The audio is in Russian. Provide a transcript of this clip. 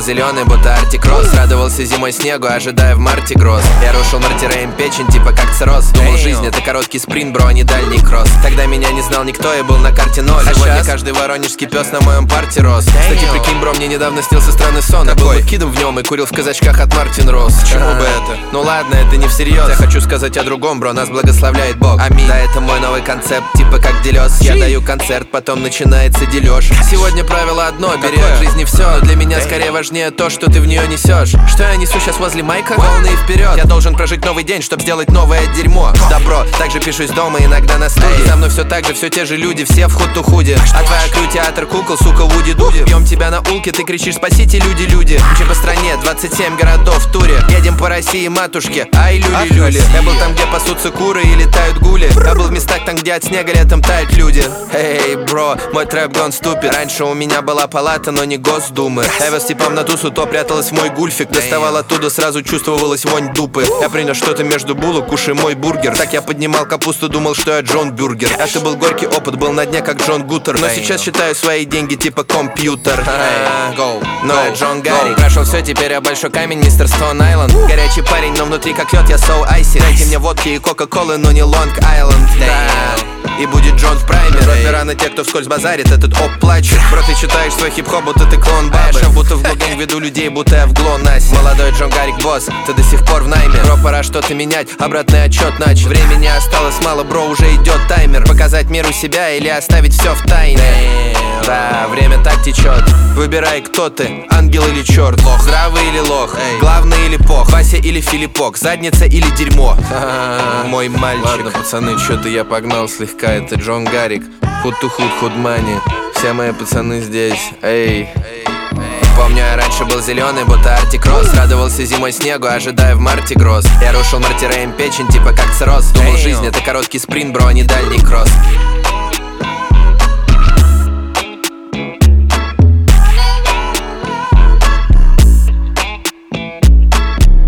зеленый, будто Артик Рос. Радовался зимой снегу, ожидая в марте гроз. Я рушил мартиреем печень, типа как цирроз. Думал, жизнь это короткий спринт, бро, а не дальний кросс. Тогда меня не знал никто, я был на карте ноль. А сегодня каждый воронежский пес на моем парте рос. Кстати, прикинь, бро, мне недавно снился странный сон. Я был кидом в нем и курил в казачках от Мартин Рос. Чему бы это? Ну ладно, это не всерьез. Я хочу сказать о другом, бро, нас благословляет Бог. Аминь. Да, это мой новый концепт, типа как делёс. Я даю концерт, потом начинается делёж. Сегодня правило одно, бери от жизни все. Но для меня скорее важнее то, что ты в нее несешь. Что я несу сейчас возле майка? Волны вперед. Я должен прожить новый день, чтобы сделать новое дерьмо. Добро, также пишусь дома, иногда на студии. За мной все так же, все те же люди, все в худ-ту-худе. А твоя крю театр кукол, сука, Вуди-Дуди. Бьем тебя на улке, ты кричишь: спасите, люди, люди. Мчим по стране, 27 городов в туре. Едем по России, матушке, ай, люли-люли. Я был там, где пасутся куры и летают гули. Я был в местах там, где от снега летом тают люди. Эй, бро, мой трэп гон ступит. Раньше у меня была палата, но не Госдумы. Я вез типом на тусу, то пряталась в мой гульфик. Доставал оттуда, сразу чувствовалась вонь дупы. Я принес что-то между булок, кушай мой бургер. Так я поднимал капусту, думал, что я Джон Бюргер. Это был горький опыт, был на дне, как Джон Гутер. Но сейчас считаю свои деньги, типа компьютер. Но я Джон Гаррик. Прошел все, теперь я большой камень, мистер Стоун Айленд. Горячий парень, но внутри как лед, я соу айси. Дайте мне водки и кока-колы, но не Лонг Айленд. И будет Джон в прайме. Ропера на те, кто вскользь базарит, этот оп плачет. Бро, ты читаешь свой хип-хоп, будто ты клон бабы. Я будто в глогэнг веду людей, будто я в ГЛОНАСС. Молодой Джон Гаррик босс, ты до сих пор в найме. Бро, пора что-то менять, обратный отчет нач. Времени осталось мало, бро, уже идет таймер. Показать миру себя или оставить все в тайне. Да, время так течет. Выбирай, кто ты, ангел или черт. Лох, здравый или лох, главный или пох, Вася или Филиппок, задница или дерьмо. Мой мальчик. Ладно, пацаны, что-то я погнал слегка. Это Джон Гаррик, худ-ту-худ, худ-мани. Все мои пацаны здесь, эй. Помню, я раньше был зеленый, будто Артик Рос. Радовался зимой снегу, ожидая в марте гроз. Я рушил мартиреем печень, типа как цирроз. Думал, жизнь это короткий спринт, бро, а не дальний кросс.